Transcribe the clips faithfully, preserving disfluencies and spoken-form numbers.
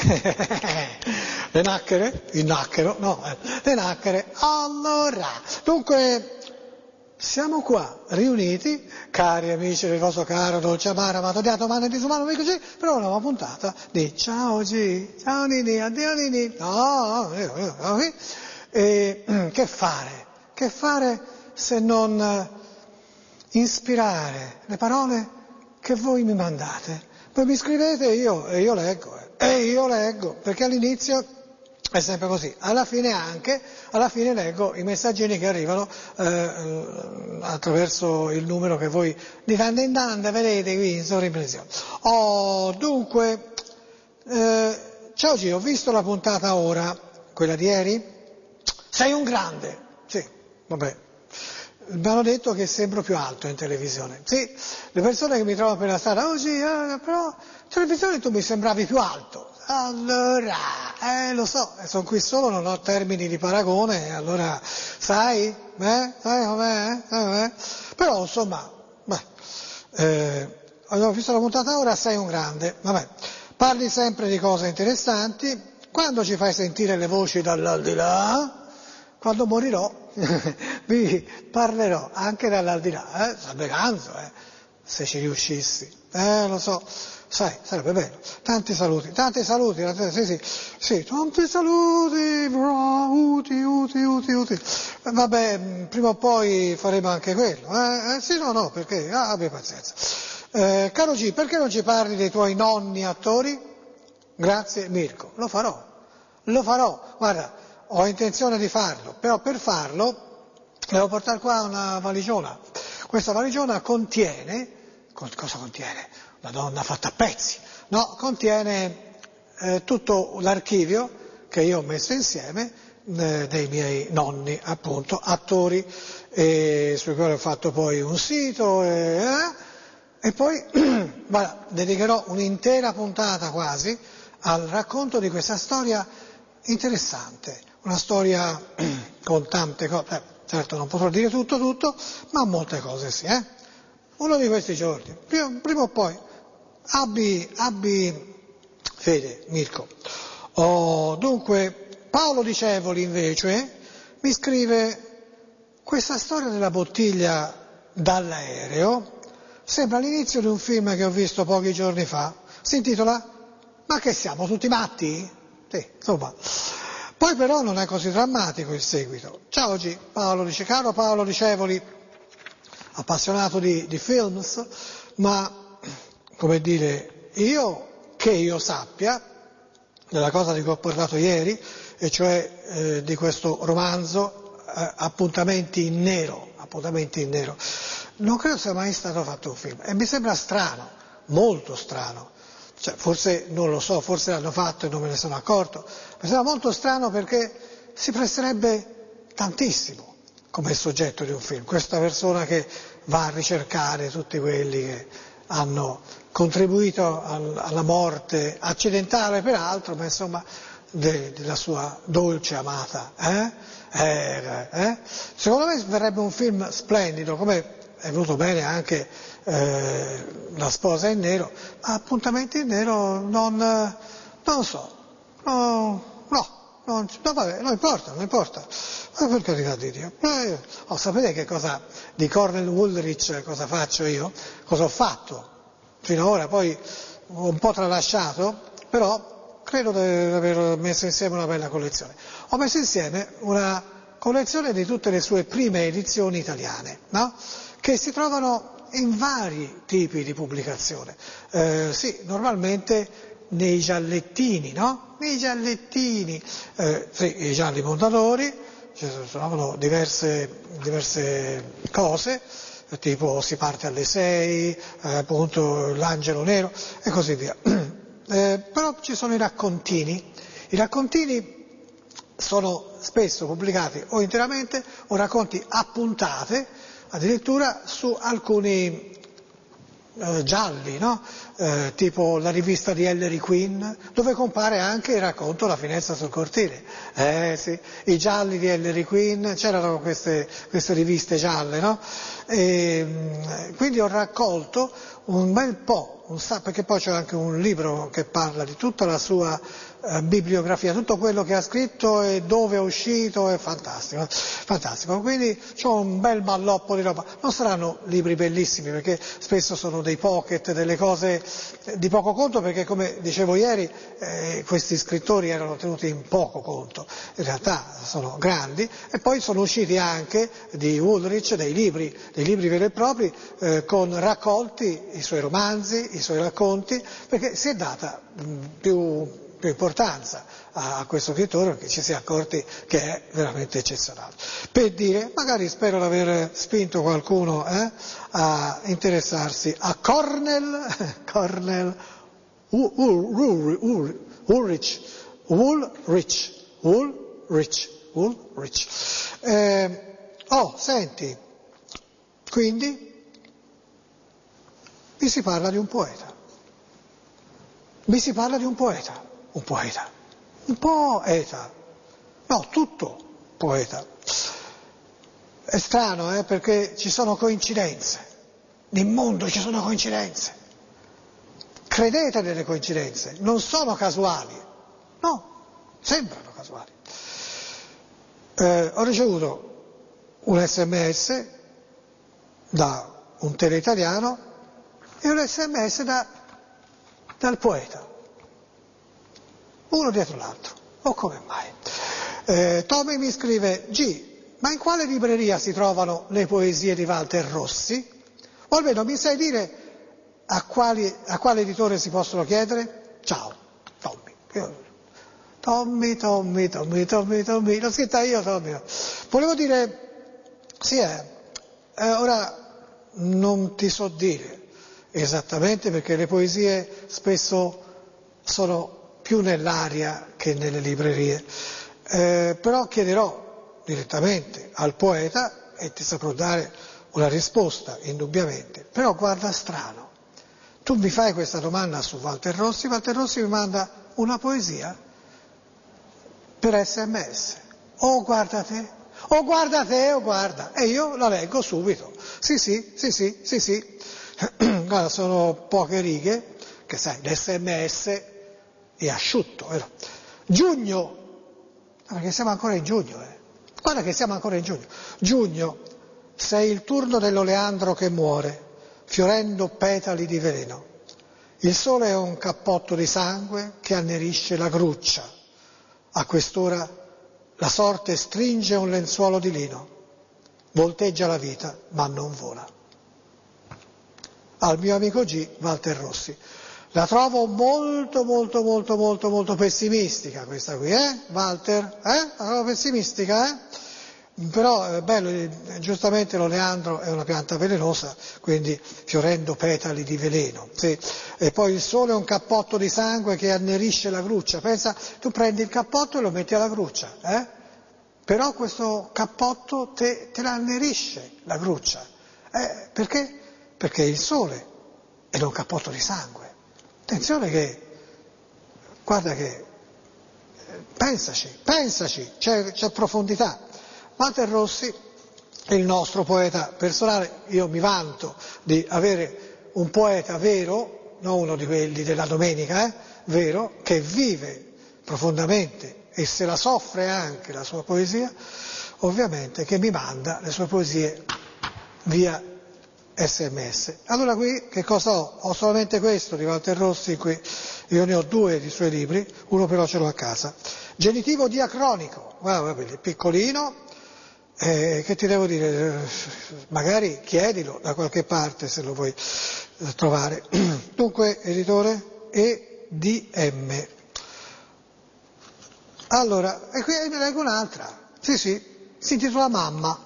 Le nacchere? Il nacchero? No, eh. Le nacchere. Allora, dunque, siamo qua, riuniti, cari amici del vostro caro, dolce, amaro, amato, odiato, umano e disumano, amico G, per una nuova puntata di Ciao G, ciao Nini, addio Nini, no, e che fare? Che fare se non ispirare le parole che voi mi mandate? Poi mi scrivete e io, e io leggo, eh. e io leggo, perché all'inizio è sempre così, alla fine anche, alla fine leggo i messaggini che arrivano eh, attraverso il numero che voi di tanto in tanto vedete qui in sovraimpressione. Oh, dunque, eh, ciao G, ho visto la puntata ora, quella di ieri, sei un grande, sì, vabbè. Mi hanno detto che sembro più alto in televisione. Sì, le persone che mi trovano per la strada, oh sì, eh, però in televisione tu mi sembravi più alto. Allora, eh, lo so, sono qui solo, non ho termini di paragone, allora, sai, eh, sai com'è, eh, sai com'è? Però, insomma, beh, eh, ho visto la puntata ora, sei un grande, vabbè, parli sempre di cose interessanti, quando ci fai sentire le voci dall'aldilà? Quando morirò vi parlerò anche dall'aldilà, eh? Sarebbe ganzo, eh? Se ci riuscissi, eh, lo so, sai, sarebbe bello. Tanti saluti, tanti saluti, sì, sì, sì, tanti saluti, bro, uti, uti, uti, uti. Vabbè, prima o poi faremo anche quello, eh? eh sì, no, no, perché, ah, abbia pazienza. Eh, caro G, perché non ci parli dei tuoi nonni attori? Grazie, Mirko, lo farò, lo farò, guarda. Ho intenzione di farlo, però per farlo devo portare qua una valigiona. Questa valigiona contiene, cosa contiene? Una donna fatta a pezzi, no, contiene eh, tutto l'archivio che io ho messo insieme eh, dei miei nonni, appunto, attori, e sui quali ho fatto poi un sito, e, eh, e poi voilà, dedicherò un'intera puntata quasi al racconto di questa storia interessante. Una storia con tante cose, eh, certo non potrò dire tutto tutto, ma molte cose sì, eh? Uno di questi giorni, prima, prima o poi, abbi, abbi fede, Mirko. Oh, dunque, Paolo Dicevoli invece mi scrive, questa storia della bottiglia dall'aereo sembra l'inizio di un film che ho visto pochi giorni fa, si intitola Ma che siamo tutti matti? Sì, insomma. Poi però non è così drammatico il seguito. Ciao G, Paolo dice, caro Paolo Dicevoli, appassionato di, di films, ma come dire, io che io sappia, della cosa di cui ho parlato ieri, e cioè eh, di questo romanzo eh, Appuntamenti in nero, Appuntamenti in nero, non credo sia mai stato fatto un film e mi sembra strano, molto strano. Cioè, forse, non lo so, forse l'hanno fatto e non me ne sono accorto, mi sembra molto strano perché si presterebbe tantissimo come soggetto di un film, questa persona che va a ricercare tutti quelli che hanno contribuito al, alla morte accidentale peraltro, ma insomma de, della sua dolce amata. Eh? Eh, eh? Secondo me verrebbe un film splendido, come è venuto bene anche eh, La sposa in nero, ma Appuntamenti in nero non, non so, no, no, non, no vabbè, non importa, non importa, ma per carità di Dio. Eh, oh, sapete che cosa di Cornel Woolrich cosa faccio io? Cosa ho fatto fino ad ora? Poi ho un po' tralasciato, però credo di aver messo insieme una bella collezione. Ho messo insieme una collezione di tutte le sue prime edizioni italiane, no? Che si trovano in vari tipi di pubblicazione. Eh, sì, normalmente nei giallettini, no? Nei giallettini, eh, sì, i gialli Mondadori, ci trovano diverse, diverse cose, tipo Si parte alle sei, eh, appunto L'angelo nero e così via. Eh, però ci sono i raccontini. I raccontini sono spesso pubblicati o interamente o racconti a puntate, addirittura su alcuni eh, gialli, no? eh, tipo la rivista di Ellery Quinn, dove compare anche il racconto La finestra sul cortile. Eh, sì, i gialli di Ellery Quinn, c'erano queste, queste riviste gialle, no? E, quindi ho raccolto un bel po', un sa- perché poi c'è anche un libro che parla di tutta la sua eh, bibliografia, tutto quello che ha scritto e dove è uscito, è fantastico, fantastico. Quindi c'ho un bel malloppo di roba. Non saranno libri bellissimi perché spesso sono dei pocket, delle cose di poco conto, perché come dicevo ieri eh, questi scrittori erano tenuti in poco conto, in realtà sono grandi, e poi sono usciti anche di Ulrich dei libri, dei libri veri e propri eh, con raccolti i suoi romanzi, i suoi racconti, perché si è data mh, più più importanza a, a questo scrittore, perché ci si è accorti che è veramente eccezionale. Per dire, magari spero di aver spinto qualcuno eh, a interessarsi a Cornel, Cornel Ulrich, Ulrich, Ulrich, Ulrich. Eh, oh, senti, quindi mi si parla di un poeta, mi si parla di un poeta. Un poeta, un poeta, no, tutto poeta. È strano, eh, perché ci sono coincidenze, nel mondo ci sono coincidenze. Credete nelle coincidenze, non sono casuali, no, sembrano casuali. Eh, ho ricevuto un sms da un teleitaliano e un sms da, dal poeta. Uno dietro l'altro, o come mai? Eh, Tommy mi scrive, G, ma in quale libreria si trovano le poesie di Walter Rossi? O almeno mi sai dire a, quali, a quale editore si possono chiedere? Ciao, Tommy. Io, Tommy, Tommy, Tommy, Tommy, Tommy, l'ho scritta io, Tommy. Volevo dire, sì, eh, eh, ora non ti so dire esattamente, perché le poesie spesso sono più nell'aria che nelle librerie, eh, però chiederò direttamente al poeta e ti saprò dare una risposta, indubbiamente. Però guarda, strano, tu mi fai questa domanda su Walter Rossi, Walter Rossi mi manda una poesia per sms, oh guarda te, oh guarda te, oh guarda, e io la leggo subito, sì sì, sì sì, sì sì, guarda, sono poche righe, che sai, l'sms è asciutto, vero? Giugno, perché siamo ancora in giugno, eh. Guarda che siamo ancora in giugno. Giugno, sei il turno dell'oleandro che muore, fiorendo petali di veleno. Il sole è un cappotto di sangue che annerisce la gruccia. A quest'ora la sorte stringe un lenzuolo di lino, volteggia la vita ma non vola. Al mio amico G, Walter Rossi. La trovo molto, molto, molto, molto, molto pessimistica questa qui, eh, Walter? Eh? La trovo pessimistica, eh? Però è bello, giustamente l'oleandro è una pianta velenosa, quindi fiorendo petali di veleno. Sì. E poi il sole è un cappotto di sangue che annerisce la gruccia. Pensa, tu prendi il cappotto e lo metti alla gruccia, eh? Però questo cappotto te, te la annerisce la gruccia. Eh, perché? Perché il sole è un cappotto di sangue. Attenzione che, guarda che, pensaci, pensaci, c'è, c'è profondità. Walter Rossi è il nostro poeta personale, io mi vanto di avere un poeta vero, non uno di quelli della domenica, eh, vero, che vive profondamente e se la soffre anche la sua poesia, ovviamente che mi manda le sue poesie via sms. Allora qui che cosa ho? Ho solamente questo di Walter Rossi qui, io ne ho due di suoi libri, uno però ce l'ho a casa. Genitivo diacronico, guarda, guarda, piccolino, eh, che ti devo dire, magari chiedilo da qualche parte se lo vuoi eh, trovare. Dunque, editore E D M. Allora, e qui ne leggo un'altra, sì sì, si intitola Mamma.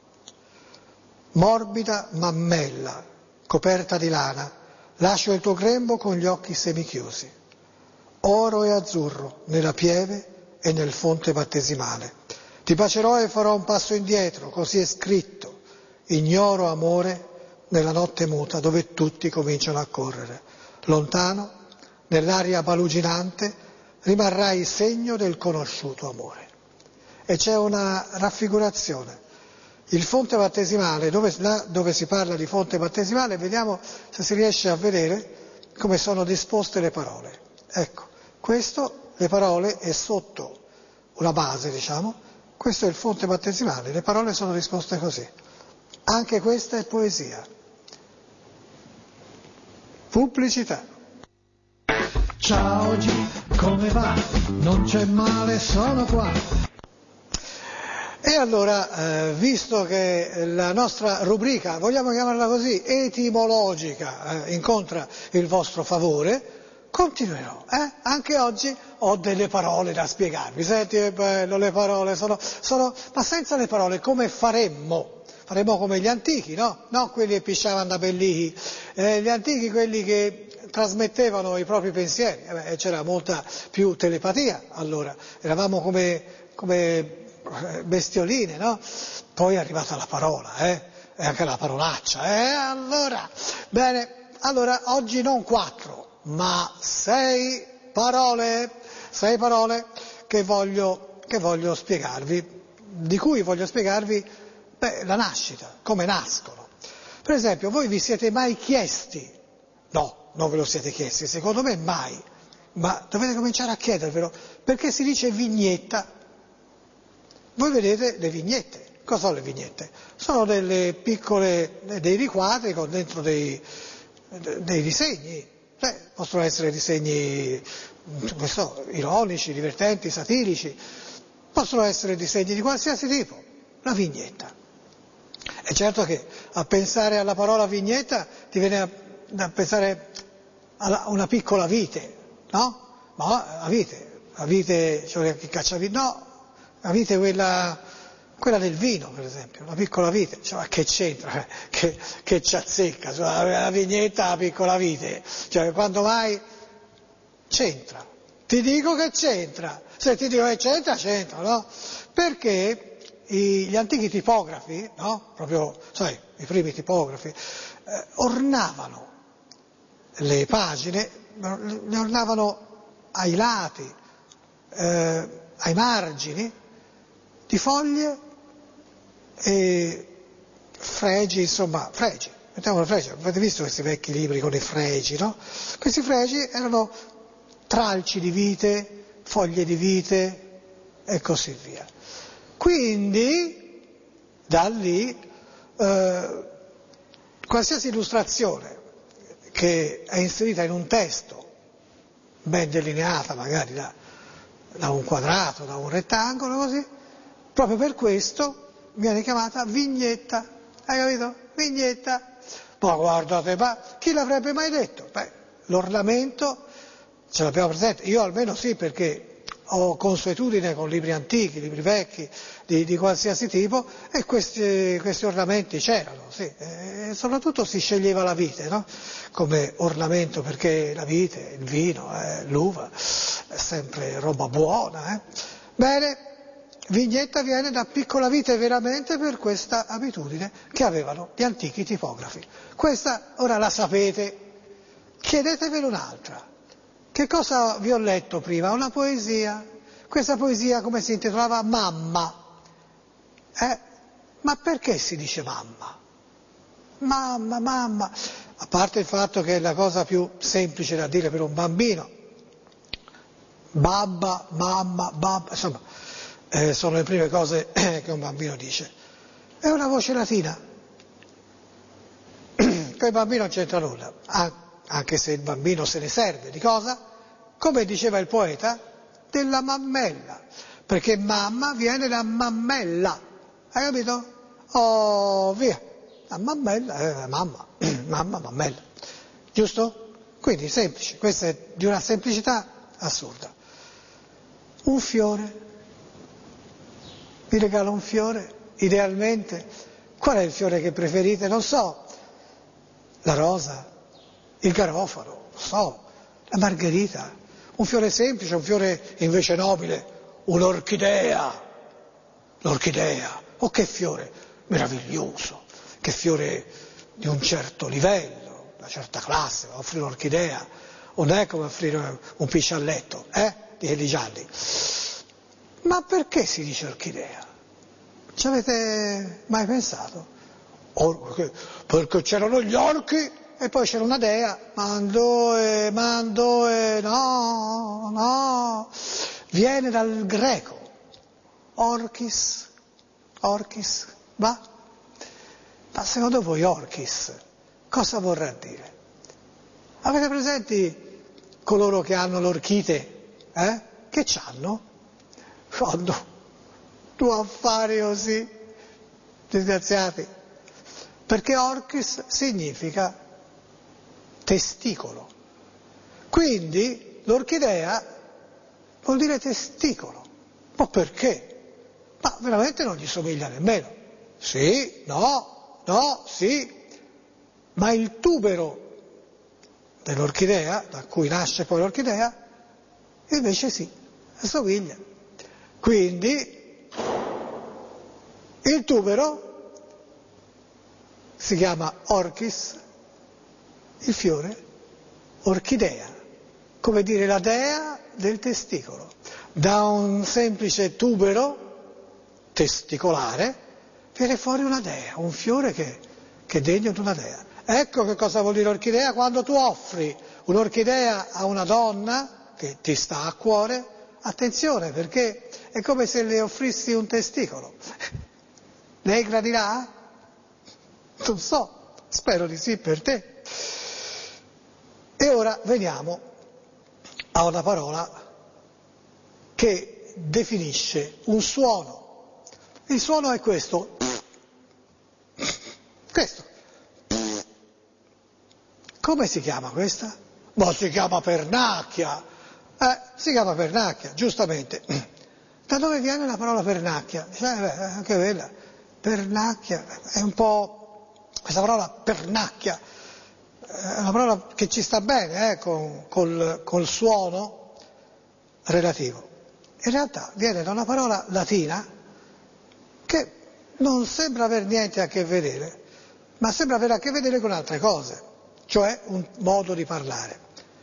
Morbida mammella, coperta di lana, lascio il tuo grembo con gli occhi semichiusi. Oro e azzurro nella pieve e nel fonte battesimale. Ti bacerò e farò un passo indietro, così è scritto. Ignoro amore nella notte muta dove tutti cominciano a correre. Lontano, nell'aria baluginante, rimarrai segno del conosciuto amore. E c'è una raffigurazione. Il fonte battesimale, dove, là dove si parla di fonte battesimale, vediamo se si riesce a vedere come sono disposte le parole. Ecco, questo, le parole, è sotto una base, diciamo, questo è il fonte battesimale, le parole sono disposte così. Anche questa è poesia. Pubblicità. Ciao G, come va? Non c'è male, sono qua. E allora, eh, visto che la nostra rubrica, vogliamo chiamarla così, etimologica, eh, incontra il vostro favore, continuerò. Eh? Anche oggi ho delle parole da spiegarvi. Senti che bello, le parole sono, sono... Ma senza le parole come faremmo? Faremmo come gli antichi, no? No, quelli che pisciavano da pellichi. Eh, gli antichi, quelli che trasmettevano i propri pensieri. Eh beh, c'era molta più telepatia allora. Eravamo come... come bestioline, no? Poi è arrivata la parola, eh? E anche la parolaccia, eh? Allora, bene, allora oggi non quattro, ma sei parole, sei parole che voglio, che voglio spiegarvi, di cui voglio spiegarvi, beh, la nascita, come nascono. Per esempio, voi vi siete mai chiesti, no, non ve lo siete chiesti, secondo me mai, ma dovete cominciare a chiedervelo, perché si dice vignetta. Voi vedete le vignette. Cosa sono le vignette? Sono delle piccole, dei riquadri con dentro dei, dei disegni. Eh, possono essere disegni, non so, ironici, divertenti, satirici. Possono essere disegni di qualsiasi tipo. La vignetta. È certo che a pensare alla parola vignetta ti viene a, a pensare a una piccola vite, no? Ma la vite, la vite, cioè che cacciavite, no? La vite quella, quella del vino, per esempio, la piccola vite, cioè, ma che c'entra, che, che ci azzecca, cioè, la vignetta, la piccola vite, cioè quando mai c'entra, ti dico che c'entra, se ti dico che c'entra, c'entra, no? Perché i, gli antichi tipografi, no? Proprio, sai, i primi tipografi, eh, ornavano le pagine, le ornavano ai lati, eh, ai margini, di foglie e fregi, insomma, fregi, mettiamolo fregi, avete visto questi vecchi libri con i fregi, no? Questi fregi erano tralci di vite, foglie di vite e così via. Quindi, da lì, eh, qualsiasi illustrazione che è inserita in un testo, ben delineata magari da, da un quadrato, da un rettangolo, così, proprio per questo viene chiamata vignetta, hai capito? Vignetta. Ma guardate, ma chi l'avrebbe mai detto? Beh, l'ornamento ce l'abbiamo presente, io almeno sì, perché ho consuetudine con libri antichi, libri vecchi, di, di qualsiasi tipo, e questi, questi ornamenti c'erano, sì, e soprattutto si sceglieva la vite, no? Come ornamento, perché la vite, il vino, eh, l'uva, è sempre roba buona, eh? Bene. Vignetta viene da piccola vite veramente per questa abitudine che avevano gli antichi tipografi. Questa ora la sapete, chiedetevene un'altra. Che cosa vi ho letto prima? Una poesia. Questa poesia come si intitolava? Mamma. Eh? Ma perché si dice mamma? Mamma, mamma. A parte il fatto che è la cosa più semplice da dire per un bambino. Babba, mamma, babba, insomma. Eh, sono le prime cose che un bambino dice. È una voce latina. Con il bambino non c'entra nulla, anche se il bambino se ne serve di cosa? Come diceva il poeta, della mammella, perché mamma viene da mammella, hai capito? Oh, via, la mammella è mamma, mamma, mammella, giusto? Quindi semplice, questa è di una semplicità assurda. Un fiore. Vi regalo un fiore, idealmente. Qual è il fiore che preferite? Non so. La rosa, il garofano, non so, la margherita. Un fiore semplice, un fiore invece nobile, un'orchidea. L'orchidea. Oh, che fiore meraviglioso, che fiore di un certo livello, una certa classe, offrire un'orchidea. Non è come offrire un piscialletto, eh? Di quelli gialli. Ma perché si dice orchidea? Ci avete mai pensato? Or- perché c'erano gli orchi e poi c'era una dea, Mandoe, Mandoe, no, no, viene dal greco, Orchis, Orchis, va? Ma secondo voi Orchis cosa vorrà dire? Avete presenti coloro che hanno l'orchite? Eh? Che c'hanno? Fanno due affari così, disgraziati. Perché Orchis significa testicolo. Quindi l'orchidea vuol dire testicolo. Ma perché? Ma veramente non gli somiglia nemmeno. Sì, no, no, sì. Ma il tubero dell'orchidea, da cui nasce poi l'orchidea, invece sì, assomiglia. Quindi il tubero si chiama orchis, il fiore orchidea, come dire la dea del testicolo. Da un semplice tubero testicolare viene fuori una dea, un fiore che, che è degno di una dea. Ecco che cosa vuol dire orchidea. Quando tu offri un'orchidea a una donna che ti sta a cuore, attenzione, perché è come se le offrissi un testicolo. Lei gradirà? Non so, spero di sì per te. E ora veniamo a una parola che definisce un suono. Il suono è questo. Questo. Come si chiama questa? Ma si chiama pernacchia. Eh, si chiama pernacchia, giustamente. Da dove viene la parola pernacchia? Cioè, beh, anche quella. Pernacchia è un po'... Questa parola pernacchia è una parola che ci sta bene, eh, con, col, col suono relativo. In realtà viene da una parola latina che non sembra aver niente a che vedere, ma sembra avere a che vedere con altre cose, cioè un modo di parlare.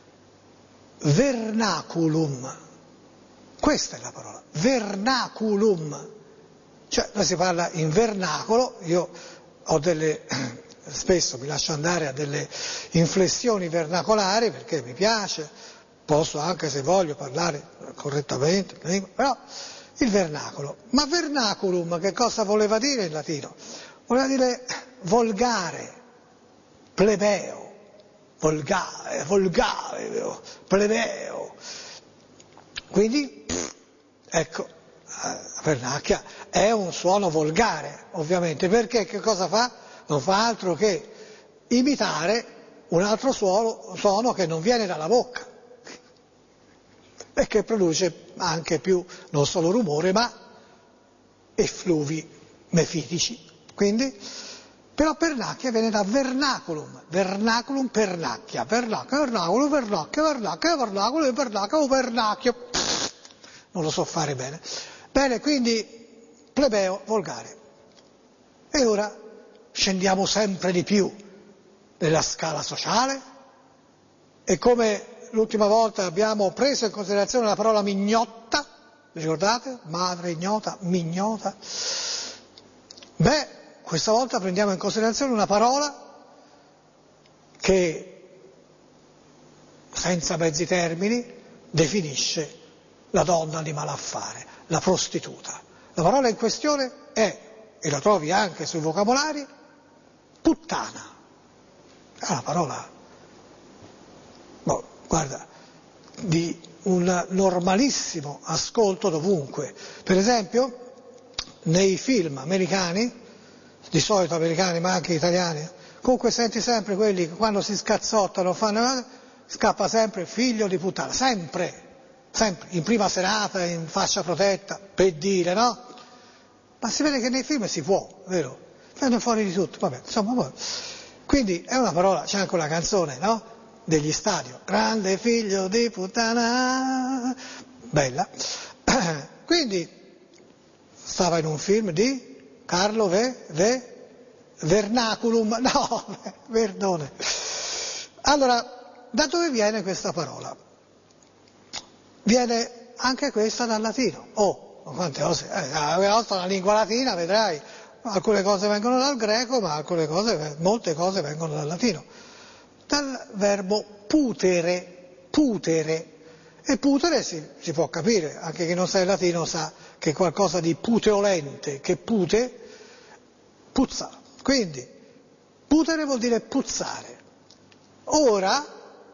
Vernaculum, questa è la parola, vernaculum, cioè noi si parla in vernacolo, io ho delle, spesso mi lascio andare a delle inflessioni vernacolari perché mi piace, posso anche se voglio parlare correttamente, però il vernacolo. Ma vernaculum che cosa voleva dire in latino? Voleva dire volgare, plebeo, volgare, volgare, plebeo. Quindi, ecco, la pernacchia è un suono volgare, ovviamente, perché che cosa fa? Non fa altro che imitare un altro suono, suono che non viene dalla bocca e che produce anche più, non solo rumore, ma effluvi mefitici. Quindi, però pernacchia viene da vernaculum, vernaculum pernacchia, pernacchia, vernaculum, pernacchia, pernacchia, vernaculum, pernacchia, pernacchio. Non lo so fare bene. Bene, quindi plebeo, volgare. E ora scendiamo sempre di più nella scala sociale e come l'ultima volta abbiamo preso in considerazione la parola mignotta, vi ricordate? Madre ignota, mignota. Beh, questa volta prendiamo in considerazione una parola che, senza mezzi termini, definisce la donna di malaffare, la prostituta. La parola in questione è, e la trovi anche sui vocabolari, puttana. È una parola, boh, guarda, di un normalissimo ascolto dovunque. Per esempio, nei film americani, di solito americani ma anche italiani, comunque senti sempre quelli che quando si scazzottano fanno, scappa sempre figlio di puttana, sempre, sempre, in prima serata, in fascia protetta, per dire, no? Ma si vede che nei film si può, vero? Fanno fuori di tutto, vabbè, insomma, quindi è una parola, c'è anche una canzone, no? Degli Stadio, grande figlio di puttana, bella. Quindi stava in un film di Carlo Ve, Ve, Vernaculum, no, Verdone. Allora, da dove viene questa parola? Viene anche questa dal latino. Oh, quante cose, eh, la lingua latina, vedrai, alcune cose vengono dal greco, ma alcune cose, molte cose vengono dal latino. dal verbo putere, putere. E putere si, si può capire, anche chi non sa il latino sa che è qualcosa di puteolente, che pute, puzza. Quindi, putere vuol dire puzzare. Ora,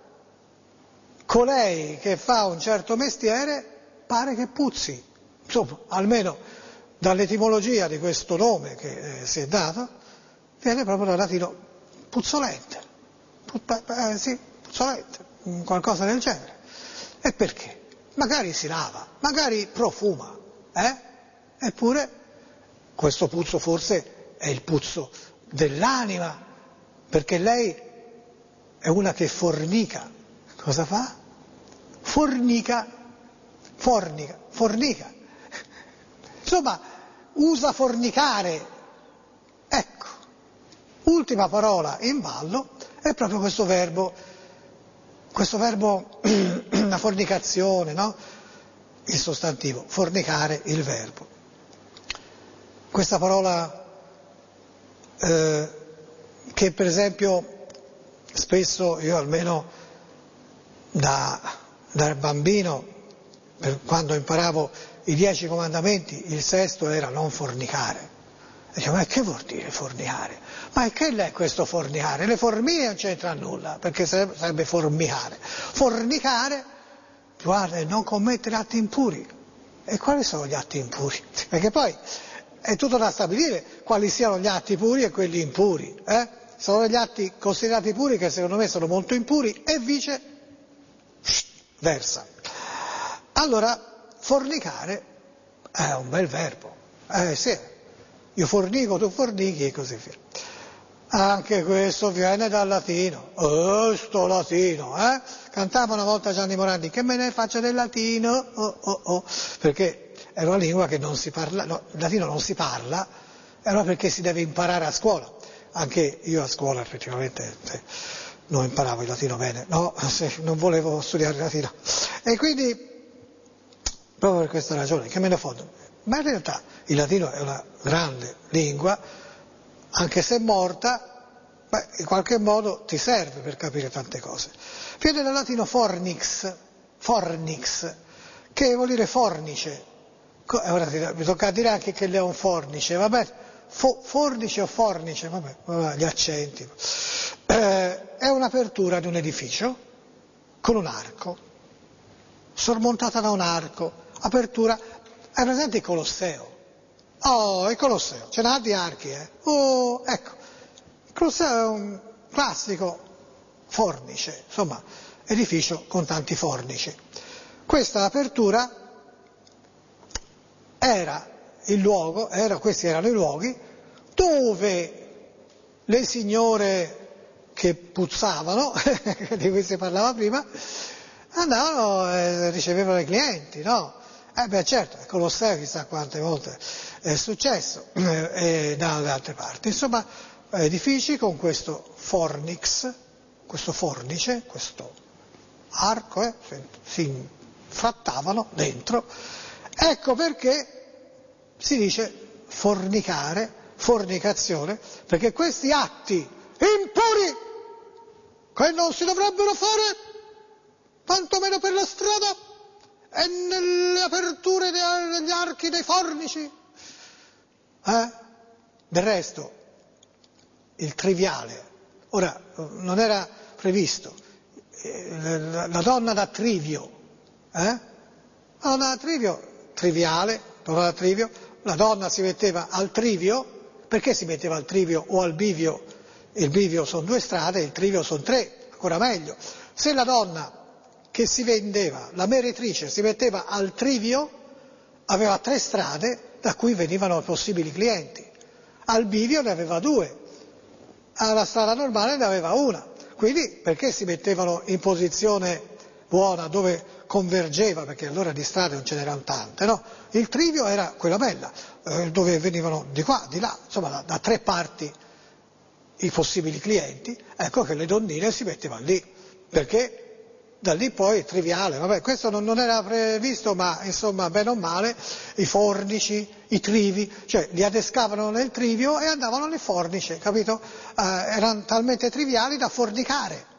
colei che fa un certo mestiere pare che puzzi. Insomma, almeno dall'etimologia di questo nome che eh, si è dato, viene proprio dal latino puzzolente. Put- eh, sì, puzzolente, qualcosa del genere. E perché? Magari si lava, magari profuma, eh? Eppure questo puzzo forse è il puzzo dell'anima, perché lei è una che fornica. Cosa fa? Fornica, fornica, fornica. Insomma, usa fornicare. Ecco, ultima parola in ballo è proprio questo verbo, questo verbo, la fornicazione, no? Il sostantivo, fornicare il verbo. Questa parola eh, che per esempio spesso io almeno da, da bambino, per quando imparavo i dieci comandamenti, il sesto era non fornicare. E dicevo, ma che vuol dire fornicare? Ma che è questo fornicare? Le formiche non c'entra nulla, perché sarebbe, sarebbe formicare. Fornicare, guarda, è non commettere atti impuri. E quali sono gli atti impuri? Perché poi è tutto da stabilire quali siano gli atti puri e quelli impuri. Eh? Sono gli atti considerati puri che secondo me sono molto impuri e viceversa. Allora, fornicare è un bel verbo. Eh sì. Io fornico, tu fornichi e così via. Anche questo viene dal latino. Oh, sto latino, eh? Cantava una volta Gianni Morandi, che me ne faccio del latino? Oh, oh, oh. Perché è una lingua che non si parla, no, il latino non si parla, e allora perché si deve imparare a scuola. Anche io a scuola effettivamente eh, non imparavo il latino bene, no, non volevo studiare il latino. E quindi, proprio per questa ragione, che me ne fondo. Ma in realtà il latino è una grande lingua, anche se morta, beh, in qualche modo ti serve per capire tante cose. Viene dal latino fornix, fornix, che vuol dire fornice. Ora mi tocca dire anche che lei è un fornice, vabbè, fo, fornice o fornice, vabbè, vabbè gli accenti. Eh, è un'apertura di un edificio con un arco, sormontata da un arco, apertura. Hai presente il Colosseo? Oh, il Colosseo, ce n'ha di archi, eh? Oh, ecco, il Colosseo è un classico fornice, insomma, edificio con tanti fornici. Questa apertura era il luogo, era, questi erano i luoghi dove le signore che puzzavano, di cui si parlava prima, andavano e ricevevano i clienti, no? Eh beh certo, il Colosseo chissà quante volte è successo eh, e dalle altre parti. Insomma, edifici con questo fornix, questo fornice, questo arco, eh, si infrattavano dentro. Ecco perché si dice fornicare, fornicazione, perché questi atti impuri che non si dovrebbero fare, tantomeno per la strada, e nelle aperture degli archi dei fornici. Eh? Del resto, il triviale, ora non era previsto, la, la donna da trivio, eh? La donna da trivio, triviale, donna da trivio, la donna si metteva al trivio, perché si metteva al trivio o al bivio? Il bivio sono due strade, il trivio sono tre, ancora meglio. Se la donna che si vendeva, la meretrice, si metteva al trivio, aveva tre strade da cui venivano possibili clienti. Al bivio ne aveva due, alla strada normale ne aveva una. Quindi perché si mettevano in posizione buona dove convergeva, perché allora di strade non ce n'erano tante, no? Il trivio era quella bella, eh, dove venivano di qua, di là, insomma da, da tre parti i possibili clienti, ecco che le donnine si mettevano lì, perché da lì poi triviale, vabbè, questo non, non era previsto, ma insomma, bene o male, i fornici, i trivi, cioè li adescavano nel trivio e andavano alle fornice, capito? Eh, erano talmente triviali da fornicare,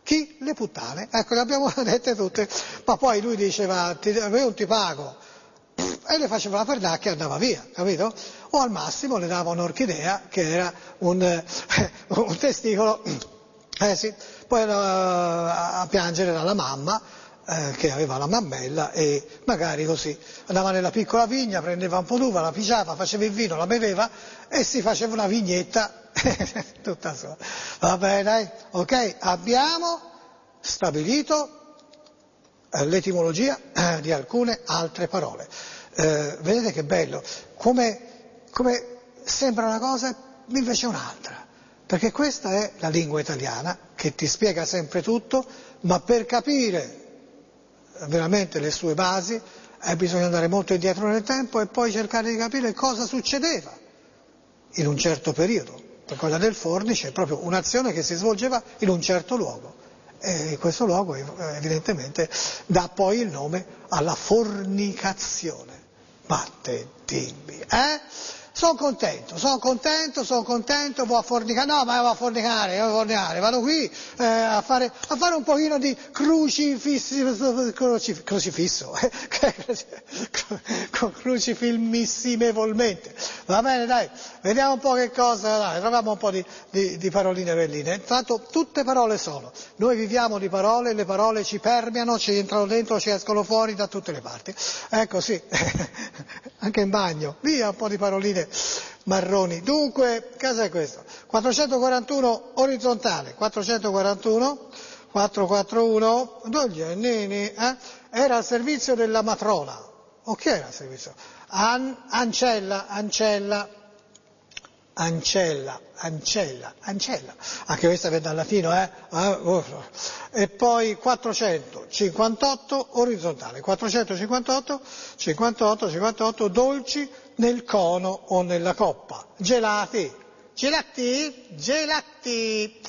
Chi? Le puttane. Ecco, le abbiamo dette tutte. Ma poi lui diceva, ti, io non ti pago. E le faceva la pernacchia e andava via, capito? O al massimo le dava un'orchidea, che era un, eh, un testicolo, eh sì, poi uh, a piangere dalla mamma, eh, che aveva la mammella, e magari così andava nella piccola vigna, prendeva un po' d'uva, la pigiava, faceva il vino, la beveva e si faceva una vignetta tutta sola. Va bene, dai? Ok, abbiamo stabilito eh, l'etimologia eh, di alcune altre parole. Eh, vedete che bello, come, come sembra una cosa invece è un'altra, perché questa è la lingua italiana che ti spiega sempre tutto, ma per capire veramente le sue basi eh, bisogna andare molto indietro nel tempo e poi cercare di capire cosa succedeva in un certo periodo. Per quella del Fornice è proprio un'azione che si svolgeva in un certo luogo. E questo luogo evidentemente dà poi il nome alla fornicazione. Ma te dimmi, eh? Sono contento, sono contento, sono contento, vado a fornicare, no ma vado a fornicare, vado a fornicare, vado qui eh, a, fare, a fare un pochino di crucifisso, crucif, crucifisso, crucifilmissimevolmente, va bene dai, vediamo un po' che cosa, dai, troviamo un po' di, di, di paroline belline, intanto tutte parole sono, noi viviamo di parole, le parole ci permeano, ci entrano dentro, ci escono fuori da tutte le parti, ecco sì, anche in bagno, via un po' di paroline marroni. Dunque, cosa è questo? quattrocentoquarantuno orizzontale, quattrocentoquarantuno, quattrocentoquarantuno, Doglianini, eh? Era al servizio della matrona. O chi era al servizio? An, Ancella, Ancella, Ancella, Ancella, Ancella. Anche questa viene dal latino, eh? E poi quattrocentocinquantotto orizzontale, quattrocentocinquantotto, cinquantotto, cinquantotto dolci nel cono o nella coppa, gelati, gelati, gelati.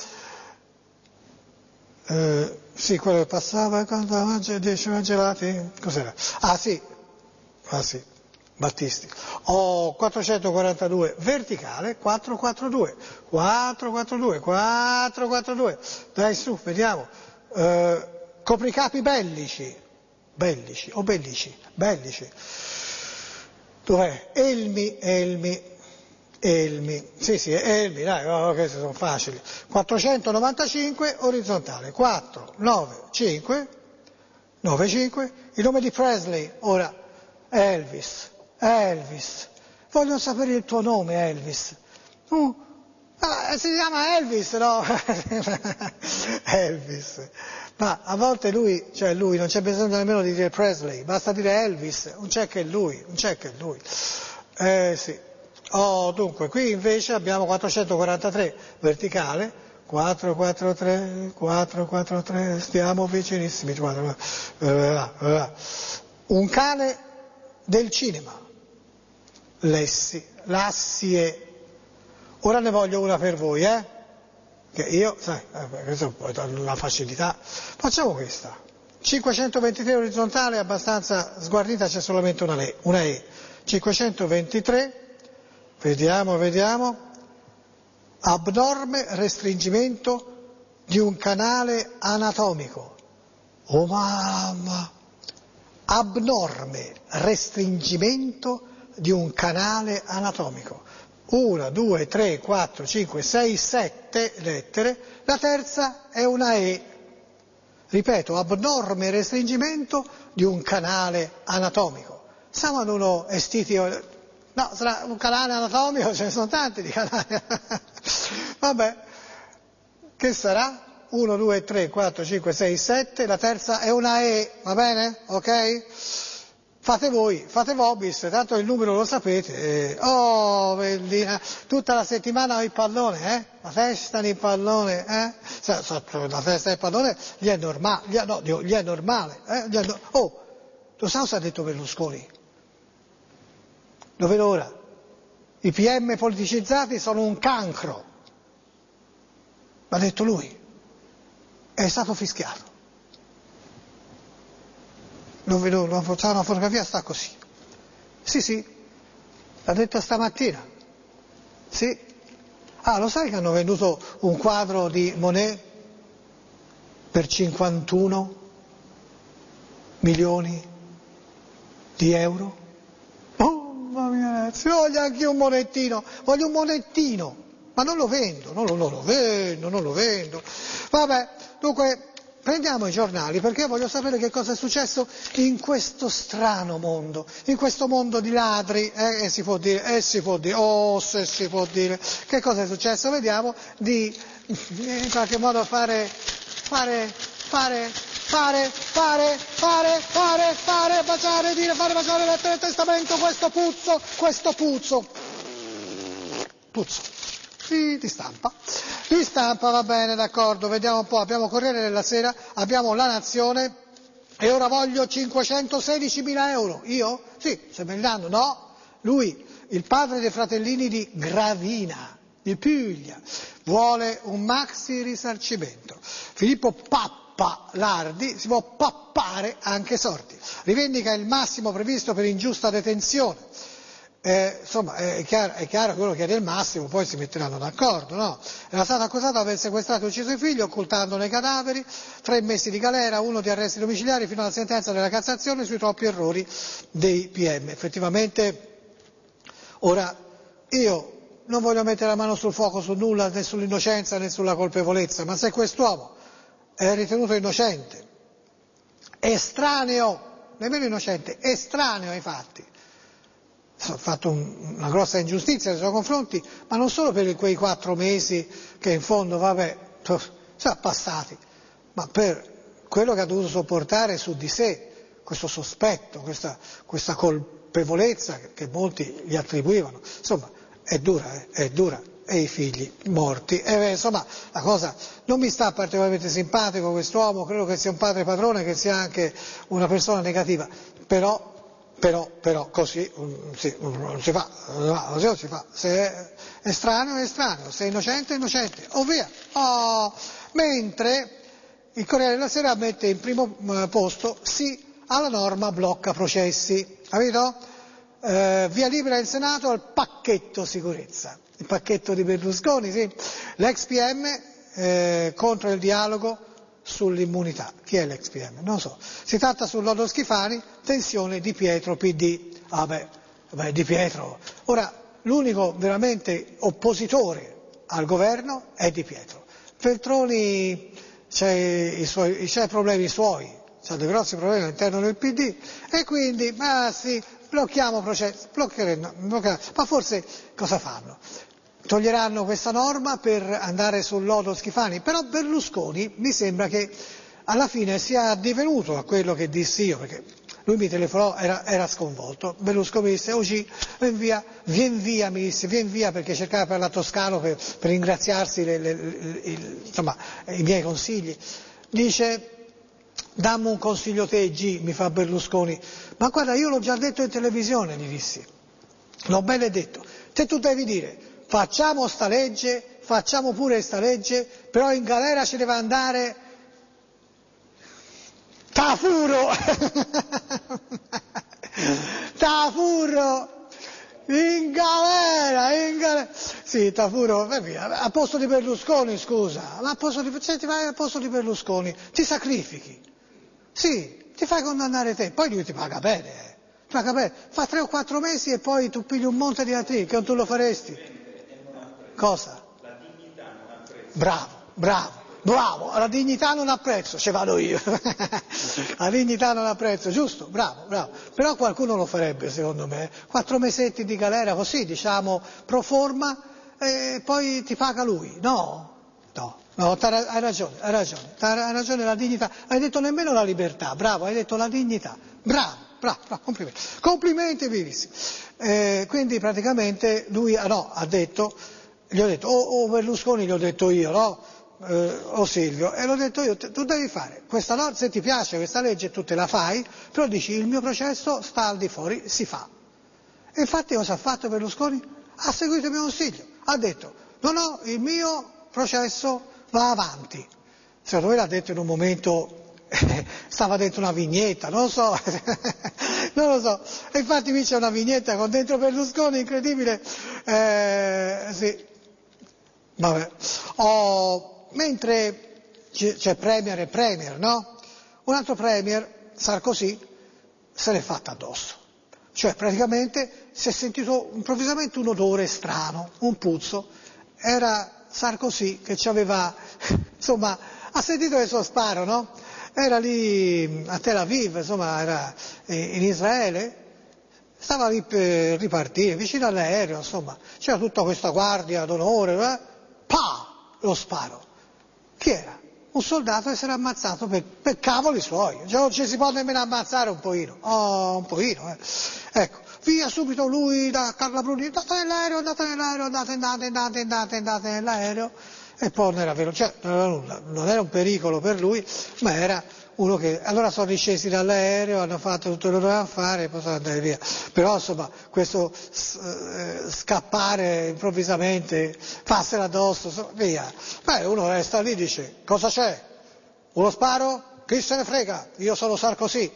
Eh, sì, quello che passava quando diceva gelati, cos'era? Ah sì, ah sì, Battisti. Ho quattrocentoquarantadue verticale, quattrocentoquarantadue, quattrocentoquarantadue, quattrocentoquarantadue, dai su, vediamo, eh, copricapi bellici, bellici, o bellici, bellici. Dov'è? Elmi, Elmi, Elmi, sì sì, Elmi, dai, oh, questi sono facili. quattrocentonovantacinque orizzontale, quattro, nove, cinque, nove, cinque, il nome di Presley, ora, Elvis, Elvis, voglio sapere il tuo nome Elvis. Uh, ah, si chiama Elvis, no? Elvis. Ma a volte lui, cioè lui, non c'è bisogno nemmeno di dire Presley, basta dire Elvis, non c'è che lui, non c'è che lui. Eh sì. Oh, dunque, qui invece abbiamo quattrocentoquarantatré verticale, quattrocentoquarantatré, quattrocentoquarantatré, stiamo vicinissimi, un cane del cinema, Lessi, Lassie, ora ne voglio una per voi, eh? Che io, sai, questo poi dà una facilità, facciamo questa, cinquecentoventitré orizzontale, abbastanza sguarnita, c'è solamente una, le, una E, cinquecentoventitré, vediamo, vediamo, abnorme restringimento di un canale anatomico, oh mamma, abnorme restringimento di un canale anatomico. Una, due, tre, quattro, cinque, sei, sette lettere, la terza è una E. Ripeto, abnorme restringimento di un canale anatomico. Siamo ad uno estitio, no, sarà un canale anatomico, ce ne sono tanti di canali. Vabbè, che sarà? uno, due, tre, quattro, cinque, sei, sette, la terza è una E, va bene? Ok? Fate voi, fate Vobis, tanto il numero lo sapete. Eh, oh, bellina, tutta la settimana il pallone, eh? La festa di pallone, eh? La festa del pallone gli è normale, gli è, no, gli è normale, eh? Gli è no... Oh, lo sa cosa ha detto Berlusconi? Lo vedo ora. I P M politicizzati sono un cancro. L'ha detto lui. È stato fischiato. Lo vedo, lo facciamo una fotografia, sta così. Sì, sì, l'ha detto stamattina. Sì. Ah, lo sai che hanno venduto un quadro di Monet? per cinquantuno milioni di euro? Oh, mamma mia, ragazzi, voglio anche un monettino, voglio un monettino, ma non lo vendo, non lo, non lo vendo, non lo vendo. Vabbè, dunque, prendiamo i giornali perché voglio sapere che cosa è successo in questo strano mondo, in questo mondo di ladri, eh, e si può dire, e eh, si può dire, oh se si può dire, che cosa è successo? Vediamo di in qualche modo fare, fare, fare, fare, fare, fare, fare, fare, baciare, dire, fare baciare lettere del testamento, questo puzzo, questo puzzo, puzzo, di, di stampa. Di stampa, va bene, d'accordo, vediamo un po', abbiamo Corriere della Sera, abbiamo La Nazione e ora voglio cinquecentosedicimila euro. Io? Sì, se me li danno, no? Lui, il padre dei fratellini di Gravina, di Puglia, vuole un maxi risarcimento. Filippo Pappa Lardi si può pappare anche sordi. Rivendica il massimo previsto per ingiusta detenzione. Eh, insomma, è chiaro, è chiaro che uno chiede il massimo, poi si metteranno d'accordo, no? Era stato accusato di aver sequestrato e ucciso i figli, occultandone i cadaveri, tre mesi di galera, uno di arresti domiciliari, fino alla sentenza della Cassazione sui troppi errori dei P M. Effettivamente, ora, io non voglio mettere la mano sul fuoco su nulla, né sull'innocenza né sulla colpevolezza, ma se quest'uomo è ritenuto innocente, estraneo, nemmeno innocente, estraneo ai fatti, ha fatto un, una grossa ingiustizia nei suoi confronti, ma non solo per quei quattro mesi che in fondo, vabbè, sono passati, ma per quello che ha dovuto sopportare su di sé, questo sospetto, questa, questa colpevolezza che, che molti gli attribuivano, insomma, è dura, eh, è dura, e i figli morti, e beh, insomma, la cosa non mi sta particolarmente simpatico quest'uomo, credo che sia un padre padrone, che sia anche una persona negativa, però Però, però così um, sì, non si fa, no, così non si fa, se è estraneo è estraneo, se è innocente è innocente, o via. Oh, mentre il Corriere della Sera mette in primo uh, posto sì alla norma blocca processi, capito? Uh, via libera in Senato al pacchetto sicurezza, il pacchetto di Berlusconi, sì. L'ex P M eh, contro il dialogo sull'immunità. Chi è l'ex P M? Non so. Si tratta sul lodo Schifani, tensione Di Pietro P D. Ah beh, beh, Di Pietro. Ora, l'unico veramente oppositore al governo è Di Pietro. Veltroni c'ha i suoi, c'ha i problemi suoi, c'ha dei grossi problemi all'interno del P D e quindi, ma sì, blocchiamo processi, bloccheremo, bloccheremo. Ma forse cosa fanno? Toglieranno questa norma per andare sul lodo Schifani, però Berlusconi mi sembra che alla fine sia divenuto a quello che dissi io, perché lui mi telefonò, era, era sconvolto, Berlusconi mi disse, oh sì, vien via, vien via, mi disse, vien via, perché cercava per la Toscano per, per ringraziarsi le, le, le, il, insomma, i miei consigli, dice, dammi un consiglio te G, mi fa Berlusconi, ma guarda io l'ho già detto in televisione, gli dissi, l'ho bene detto, te tu devi dire, facciamo sta legge, facciamo pure sta legge, però in galera ci deve andare Tafuro, Tafuro, in galera, in galera, sì Tafuro, vai via, a posto di Berlusconi scusa, ma a posto di, se ti vai a posto di Berlusconi, ti sacrifichi, sì, ti fai condannare te, poi lui ti paga bene, eh. ti paga bene, fa tre o quattro mesi e poi tu pigli un monte di altri, che non tu lo faresti. Cosa? La dignità non ha prezzo. Bravo, bravo, bravo, la dignità non ha prezzo, ci vado io. La dignità non ha prezzo, giusto? Bravo, bravo. Però qualcuno lo farebbe, secondo me. Quattro mesetti di galera così, diciamo, pro forma, e poi ti paga lui. No, no, no, hai ragione, hai ragione, hai ragione, la dignità. Hai detto nemmeno la libertà, bravo, hai detto la dignità. Bravo, bravo, bravo, complimenti. Complimenti vivissimi. Eh, quindi praticamente lui, ah no, ha detto... Gli ho detto, o oh, oh Berlusconi gli ho detto io, no? Eh, o Silvio, e l'ho detto io, tu devi fare questa norma, se ti piace questa legge tu te la fai, però dici il mio processo sta al di fuori, si fa. E infatti cosa ha fatto Berlusconi? Ha seguito il mio consiglio, ha detto, no no, il mio processo va avanti. Secondo me l'ha detto in un momento, stava dentro una vignetta, non lo so, non lo so. E infatti qui c'è una vignetta con dentro Berlusconi, incredibile, eh, sì. Vabbè. Oh, mentre c'è premier e premier, no? Un altro premier, Sarkozy, se l'è fatta addosso. Cioè praticamente si è sentito improvvisamente un odore strano, un puzzo. Era Sarkozy che ci aveva, insomma, ha sentito il suo sparo, no? Era lì a Tel Aviv, insomma, era in Israele, stava lì per ripartire, vicino all'aereo, insomma, c'era tutta questa guardia d'onore, eh? Pa! Lo sparo. Chi era? Un soldato che si era ammazzato per, per cavoli suoi, cioè, non ci si può nemmeno ammazzare un pochino, oh, un pochino, eh. Ecco, via subito lui da Carla Bruni, andate nell'aereo, andate nell'aereo, andate, andate, andate, andate, andate nell'aereo, e poi non era vero, cioè non era nulla, non era un pericolo per lui, ma era uno che, allora sono riscesi dall'aereo, hanno fatto tutto quello che dovevano fare e poi sono andati via. Però insomma questo eh, scappare improvvisamente, farsela addosso, via. Beh, uno resta lì e dice, cosa c'è? Uno sparo? Chi se ne frega? Io sono Sarkozy.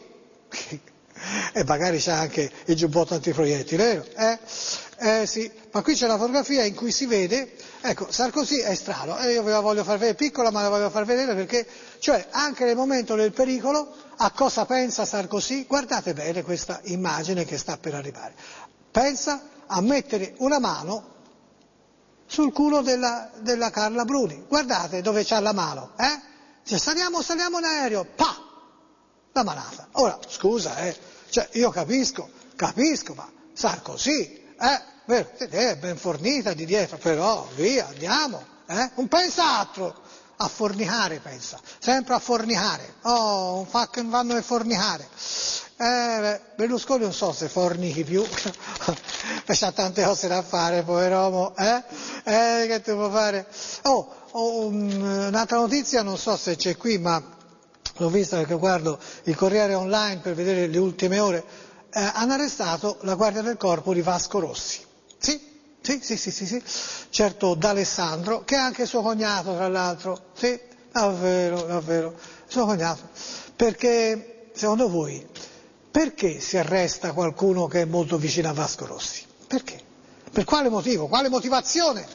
E magari c'è anche il giubbotto antiproiettile, vero? Eh? Eh sì, ma qui c'è una fotografia in cui si vede, ecco, Sarkozy è strano, e io ve la voglio far vedere, piccola ma la voglio far vedere perché, cioè, anche nel momento del pericolo, a cosa pensa Sarkozy? Guardate bene questa immagine che sta per arrivare. Pensa a mettere una mano sul culo della, della Carla Bruni, guardate dove c'ha la mano, eh? Cioè, saliamo, saliamo in aereo, pa! La manata. Ora, scusa, eh, cioè, io capisco, capisco, ma Sarkozy, eh, vero, è ben fornita di dietro, però via, andiamo, eh? Non pensa altro, a fornicare pensa, sempre a fornicare, oh, un fucking vanno a fornicare. Eh, beh, Berlusconi non so se fornichi più, c'ha tante cose da fare, pover'uomo, eh? Eh, che ti può fare? Oh, ho un, un'altra notizia, non so se c'è qui, ma l'ho vista perché guardo il Corriere Online per vedere le ultime ore. Eh, hanno arrestato la Guardia del Corpo di Vasco Rossi. Sì, sì, sì, sì, sì, sì. Certo D'Alessandro, che è anche suo cognato tra l'altro. Sì, davvero, davvero, suo cognato. Perché, secondo voi, perché si arresta qualcuno che è molto vicino a Vasco Rossi? Perché? Per quale motivo? Quale motivazione?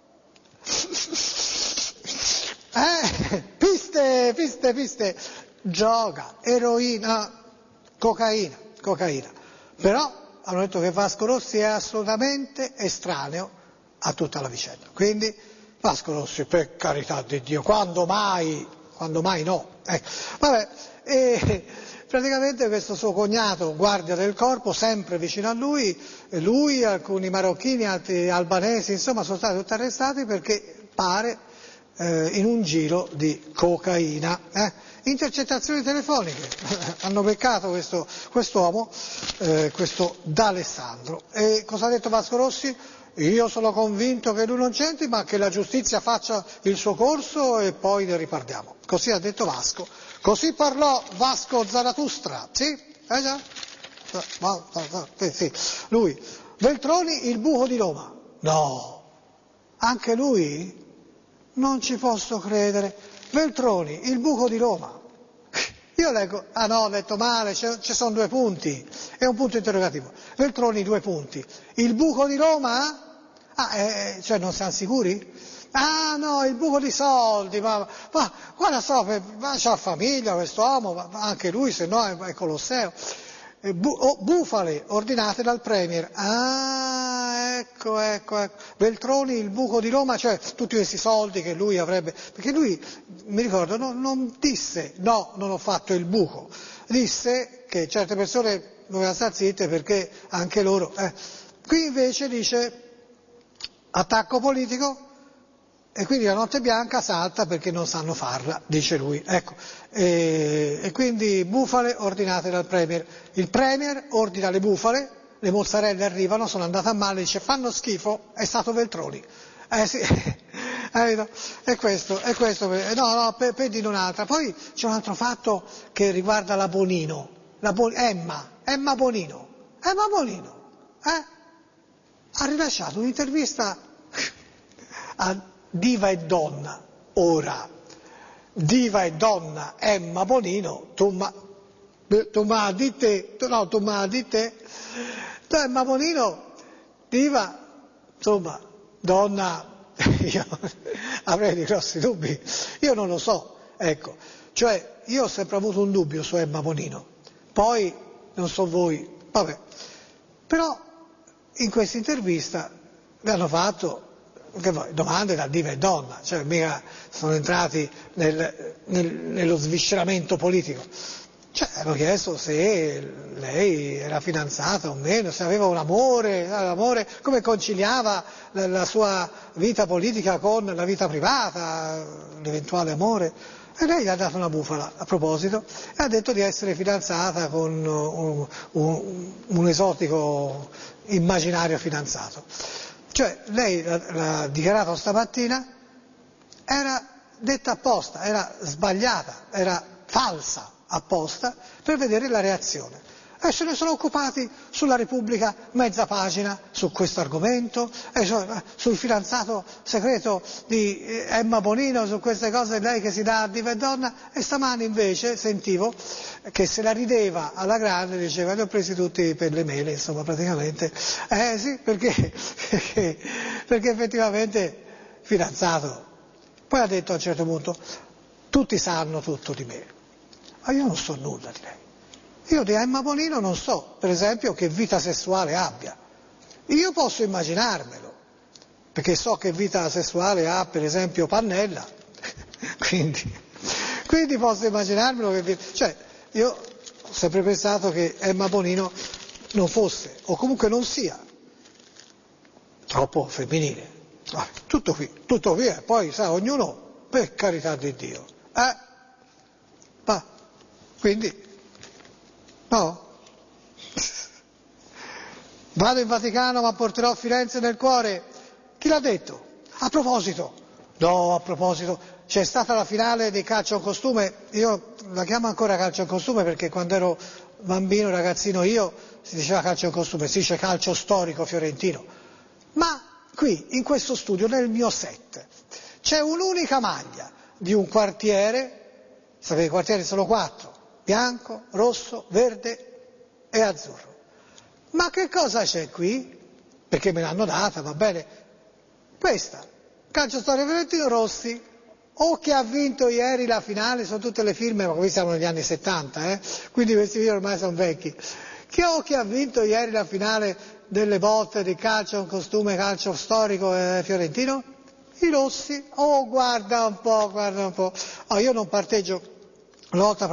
Eh, piste, piste, piste. Gioca, eroina, cocaina. cocaina. Però hanno detto che Vasco Rossi è assolutamente estraneo a tutta la vicenda. Quindi Vasco Rossi, per carità di Dio, quando mai, quando mai no. Ecco. Vabbè, e praticamente questo suo cognato, guardia del corpo, sempre vicino a lui, lui, alcuni marocchini, altri albanesi, insomma sono stati tutti arrestati perché pare eh, in un giro di cocaina. Eh? Intercettazioni telefoniche, hanno beccato questo quest'uomo, eh, questo D'Alessandro. E cosa ha detto Vasco Rossi? Io sono convinto che lui non c'entri, ma che la giustizia faccia il suo corso e poi ne riparliamo. Così ha detto Vasco. Così parlò Vasco Zarathustra, sì? Eh già? Sì, sì. Lui. Veltroni, il buco di Roma. No. Anche lui? Non ci posso credere. Veltroni, il buco di Roma. Io leggo, ah no, ho letto male, ci sono due punti, è un punto interrogativo. Veltroni, due punti. Il buco di Roma? Ah, eh, cioè non siamo sicuri? Ah no, il buco di soldi, ma, ma guarda so, ma c'ha famiglia quest'uomo, ma anche lui se no è, è Colosseo. Bu, oh, bufale ordinate dal Premier. Ah, ecco, ecco, ecco. Veltroni, il buco di Roma, cioè tutti questi soldi che lui avrebbe, perché lui, mi ricordo, no, non disse no, non ho fatto il buco, disse che certe persone dovevano stare zitte perché anche loro. Eh. Qui invece dice attacco politico. E quindi la notte bianca salta perché non sanno farla, dice lui. Ecco. E, e quindi bufale ordinate dal Premier. Il Premier ordina le bufale, le mozzarelle arrivano, sono andate a male, dice fanno schifo, è stato Veltroni. Eh sì, è questo, è questo. No, no, per, per dire un'altra. Poi c'è un altro fatto che riguarda la Bonino, la Bon- Emma, Emma Bonino. Emma Bonino, eh? Ha rilasciato un'intervista a Diva e donna, ora, diva e donna, Emma Bonino, tu ma, tu ma di te, tu, no, tu ma di te, tu Emma Bonino, diva, insomma, donna, io avrei dei grossi dubbi, io non lo so, Ecco, cioè io ho sempre avuto un dubbio su Emma Bonino, poi non so voi, vabbè, però in questa intervista le hanno fatto che voi, domande da diva e donna, cioè mica sono entrati nel, nel, nello svisceramento politico. Cioè, hanno chiesto se lei era fidanzata o meno, se aveva un amore, l'amore, come conciliava la, la sua vita politica con la vita privata, l'eventuale amore. E lei gli ha dato una bufala a proposito e ha detto di essere fidanzata con un, un, un esotico immaginario fidanzato. Cioè, lei l'ha dichiarato stamattina, era detta apposta, era sbagliata, era falsa apposta per vedere la reazione. E se ne sono occupati sulla Repubblica mezza pagina su questo argomento, e sul fidanzato segreto di Emma Bonino, su queste cose, lei che si dà a diva e donna, e stamani invece sentivo che se la rideva alla grande, diceva li ho presi tutti per le mele, insomma praticamente, eh sì, perché, perché, perché effettivamente fidanzato. Poi ha detto a un certo punto, tutti sanno tutto di me. Ma io non so nulla di lei. Io di Emma Bonino non so, per esempio, che vita sessuale abbia. Io posso immaginarmelo, perché so che vita sessuale ha, per esempio, Pannella. quindi, quindi posso immaginarmelo che... Cioè, io ho sempre pensato che Emma Bonino non fosse, o comunque non sia, troppo femminile. Tutto qui, tutto qui, e poi sa, ognuno, per carità di Dio. Eh? Ma, quindi... No? Vado in Vaticano ma porterò Firenze nel cuore. Chi l'ha detto? A proposito. No, a proposito. C'è stata la finale di calcio in costume. Io la chiamo ancora calcio in costume perché quando ero bambino, ragazzino io, si diceva calcio in costume, si dice calcio storico fiorentino. Ma qui, in questo studio, nel mio set, c'è un'unica maglia di un quartiere, sapete i quartieri sono quattro, bianco, rosso, verde e azzurro. Ma che cosa c'è qui? Perché me l'hanno data, va bene. Questa, calcio storico fiorentino Rossi, o che ha vinto ieri la finale, sono tutte le firme, ma qui siamo negli anni settanta, eh? Quindi questi video ormai sono vecchi. Che o che ha vinto ieri la finale delle botte di calcio in costume, calcio storico eh, fiorentino? I Rossi. Oh, guarda un po', guarda un po'. Oh, io non parteggio. Una volta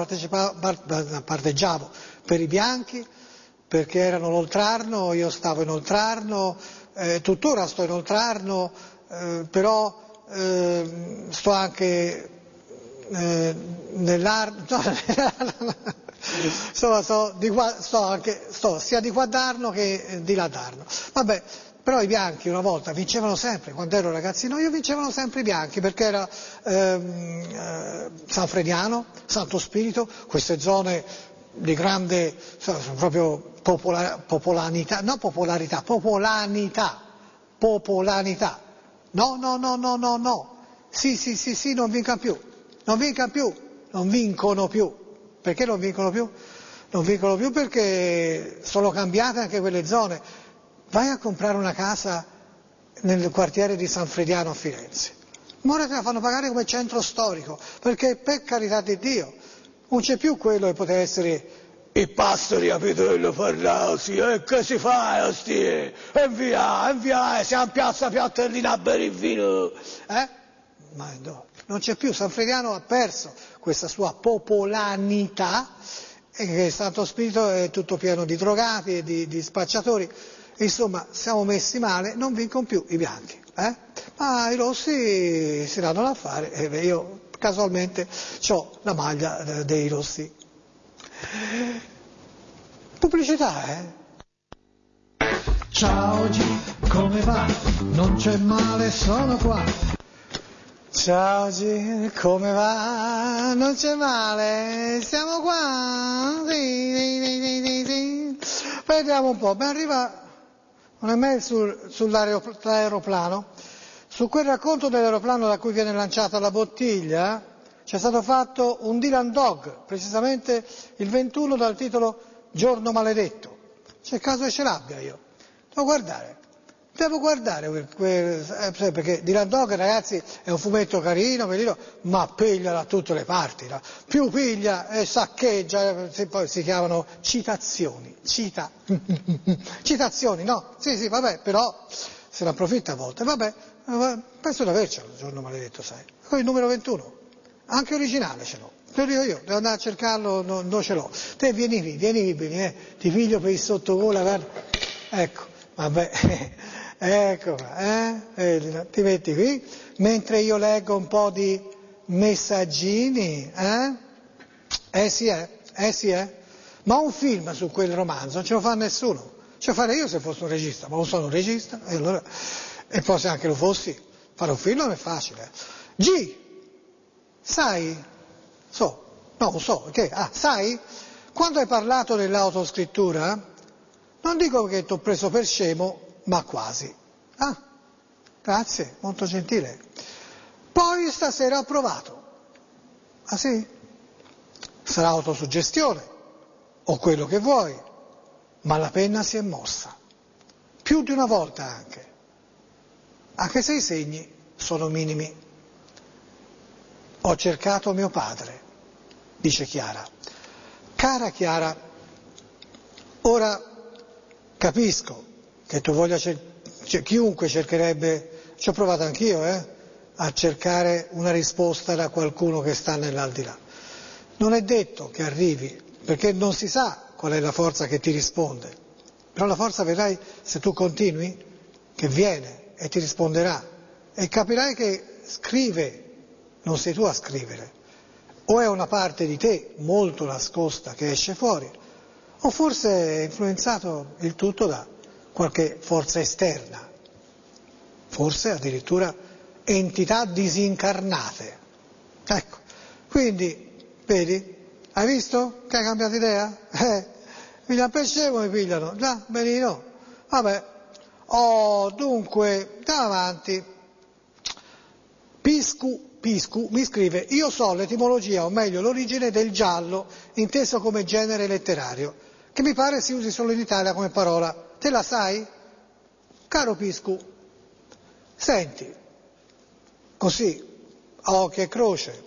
parteggiavo per i bianchi perché erano l'Oltrarno, io stavo in Oltrarno, eh, tuttora sto in Oltrarno, eh, però eh, sto anche eh, nell'Arno, no, insomma sto, di qua, sto, anche, sto sia di Guadarno che di Ladarno. Vabbè. Però i bianchi una volta vincevano sempre, quando ero ragazzino io vincevano sempre i bianchi, perché era ehm, eh, Sanfrediano, Santo Spirito, queste zone di grande proprio popola, popolanità, no popolarità, popolanità, popolanità. No, no, no, no, no, no. Sì, sì, sì, sì, non vincano più, non vincano più, non vincono più. Perché non vincono più? Non vincono più perché sono cambiate anche quelle zone. Vai a comprare una casa nel quartiere di Sanfrediano a Firenze. Ora te la fanno pagare come centro storico, perché per carità di Dio non c'è più quello che poteva essere i pastori a Pitello Farnasi, e che si fa, ostie? E via, e via, siamo in piazza Piattellina a bere il vino. Eh? Ma no, non c'è più, Sanfrediano ha perso questa sua popolanità, e che Santo Spirito è tutto pieno di drogati e di, di spacciatori. Insomma, siamo messi male, non vincono più i bianchi, eh? Ma i rossi si danno da fare, e io casualmente ho la maglia dei rossi. Pubblicità, eh? Ciao G, come va? Non c'è male, sono qua. Ciao G, come va? Non c'è male, siamo qua. Sì, sì, sì, sì, sì. Vediamo un po', mi arriva una mail sul, sull'aeroplano, su quel racconto dell'aeroplano da cui viene lanciata la bottiglia c'è stato fatto un Dylan Dog, precisamente il ventuno dal titolo Giorno maledetto. C'è caso che ce l'abbia io. Devo guardare. devo guardare, quel, quel, eh, perché Dylan Dog, ragazzi, è un fumetto carino, carino, ma piglia da tutte le parti, no? Più piglia e saccheggia, eh, poi si chiamano citazioni, cita, citazioni, no? Sì, sì, vabbè, però se ne approfitta a volte, vabbè, penso di avercelo il giorno maledetto, sai. Poi il numero ventuno, anche originale ce l'ho. Te lo dico io, devo andare a cercarlo, non no ce l'ho. Te vieni qui, vieni qui, eh, ti piglio per il sottocola, guarda. Ecco, vabbè, ecco qua, eh? Vedi, ti metti qui, mentre io leggo un po' di messaggini, eh? Eh sì, eh, eh sì, eh. Ma un film su quel romanzo non ce lo fa nessuno. Ce lo farei io se fossi un regista, ma non sono un regista, e allora, e poi se anche lo fossi, fare un film non è facile. G, sai? So, no, lo so, che, ah, sai, quando hai parlato dell'autoscrittura, non dico che ti ho preso per scemo, ma quasi. Ah, grazie, molto gentile. Poi stasera ho provato. Ah sì? Sarà autosuggestione, o quello che vuoi, ma la penna si è mossa. Più di una volta anche. Anche se i segni sono minimi. Ho cercato mio padre, dice Chiara. Cara Chiara, ora capisco che tu voglia cercare, chiunque cercherebbe, ci ho provato anch'io, eh, a cercare una risposta da qualcuno che sta nell'aldilà. Non è detto che arrivi, perché non si sa qual è la forza che ti risponde, però la forza vedrai se tu continui, che viene e ti risponderà, e capirai che scrive. Non sei tu a scrivere, o è una parte di te molto nascosta che esce fuori, o forse è influenzato il tutto da qualche forza esterna, forse addirittura entità disincarnate. Ecco, quindi, vedi, hai visto che hai cambiato idea? Eh, piglia per scemo mi pigliano, già, benino, vabbè, oh, dunque, andiamo avanti. Piscu Piscu mi scrive, io so l'etimologia, o meglio l'origine del giallo, inteso come genere letterario, che mi pare si usi solo in Italia come parola. Te la sai? Caro Piscu, senti, così, a occhio e croce,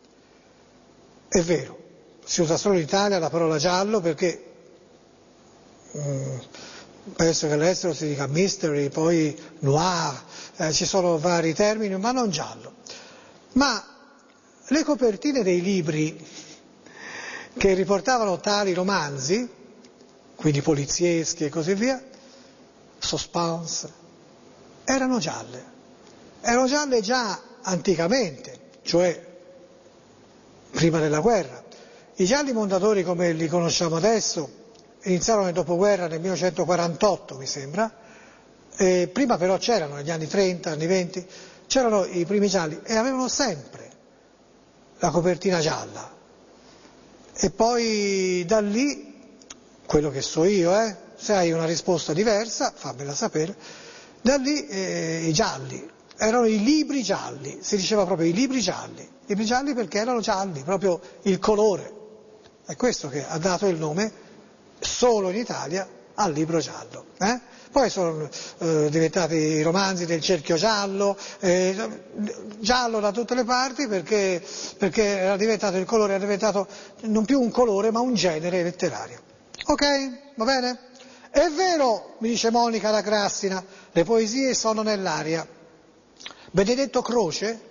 è vero, si usa solo in Italia la parola giallo perché mm, penso che all'estero si dica mystery, poi noir, eh, ci sono vari termini, ma non giallo. Ma le copertine dei libri che riportavano tali romanzi, quindi polizieschi e così via, suspense, erano gialle. Erano gialle già anticamente, cioè prima della guerra. I gialli mondadori come li conosciamo adesso iniziarono nel dopoguerra nel millenovecentoquarantotto, mi sembra, e prima però c'erano, negli anni trenta, anni venti, c'erano i primi gialli e avevano sempre la copertina gialla. E poi da lì, quello che so io, eh, se hai una risposta diversa, fammela sapere, da lì eh, i gialli, erano i libri gialli, si diceva proprio i libri gialli, i libri gialli perché erano gialli, proprio il colore. È questo che ha dato il nome, solo in Italia, al libro giallo. Eh? Poi sono eh, diventati i romanzi del cerchio giallo, eh, giallo da tutte le parti perché, perché era diventato il colore, era diventato non più un colore ma un genere letterario. Ok? Va bene? È vero, mi dice Monica da Grassina, le poesie sono nell'aria. Benedetto Croce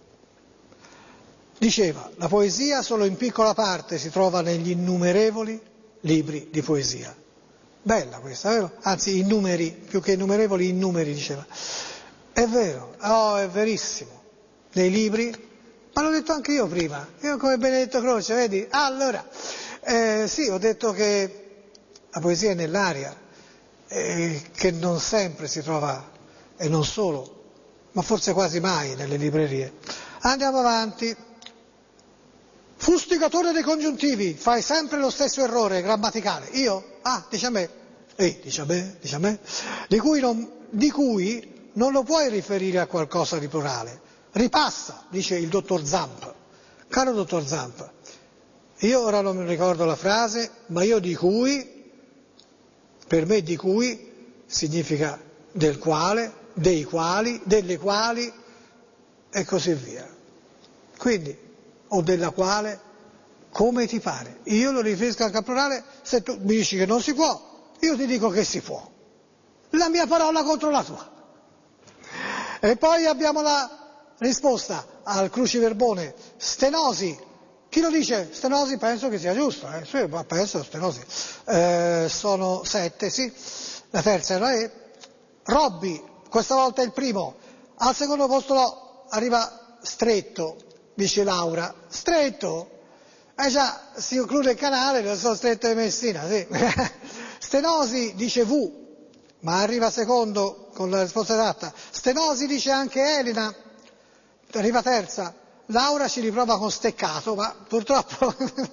diceva, la poesia solo in piccola parte si trova negli innumerevoli libri di poesia. Bella questa, vero? Anzi, i numeri, più che innumerevoli, i numeri, diceva. È vero, oh, è verissimo. Nei libri, ma l'ho detto anche io prima, io come Benedetto Croce, vedi? Allora, eh, sì, ho detto che la poesia è nell'aria, eh, che non sempre si trova, e non solo, ma forse quasi mai nelle librerie. Andiamo avanti. Fustigatore dei congiuntivi, fai sempre lo stesso errore grammaticale. Io? Ah, dice a me. Ehi, dice a me, dice a me. Di cui, non, di cui non lo puoi riferire a qualcosa di plurale. Ripassa, dice il dottor Zamp. Caro dottor Zamp, io ora non mi ricordo la frase, ma io di cui, per me di cui, significa del quale, dei quali, delle quali e così via. Quindi, o della quale, come ti pare. Io lo riferisco anche al plurale, se tu mi dici che non si può, io ti dico che si può. La mia parola contro la tua. E poi abbiamo la risposta al cruciverbone stenosi. Chi lo dice? Stenosi penso che sia giusto, eh? Sì, ma penso stenosi. Eh, sono sette, sì. La terza era E. Robby, questa volta è il primo. Al secondo posto no, arriva stretto, dice Laura. Stretto? Eh già, si conclude il canale, lo so stretto di Messina, sì. Stenosi dice V, ma arriva secondo con la risposta esatta. Stenosi dice anche Elena, arriva terza. Laura ci riprova con steccato, ma purtroppo...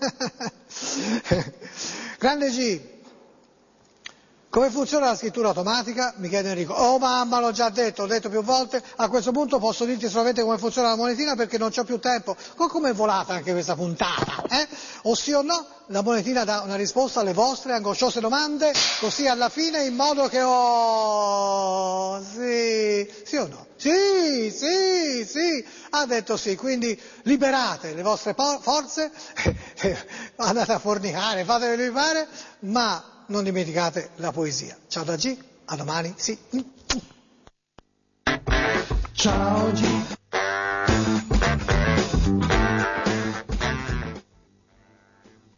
Grande G, come funziona la scrittura automatica? Mi chiede Enrico. Oh mamma, l'ho già detto, l'ho detto più volte, a questo punto posso dirti solamente come funziona la monetina perché non c'ho più tempo. Come è volata anche questa puntata, eh? O sì o no, la monetina dà una risposta alle vostre angosciose domande, così alla fine in modo che oh, sì, sì o no? Sì, sì, sì, ha detto sì, quindi liberate le vostre forze, andate a fornicare, fatevi liberare, ma non dimenticate la poesia. Ciao da G, a domani, sì. Ciao G.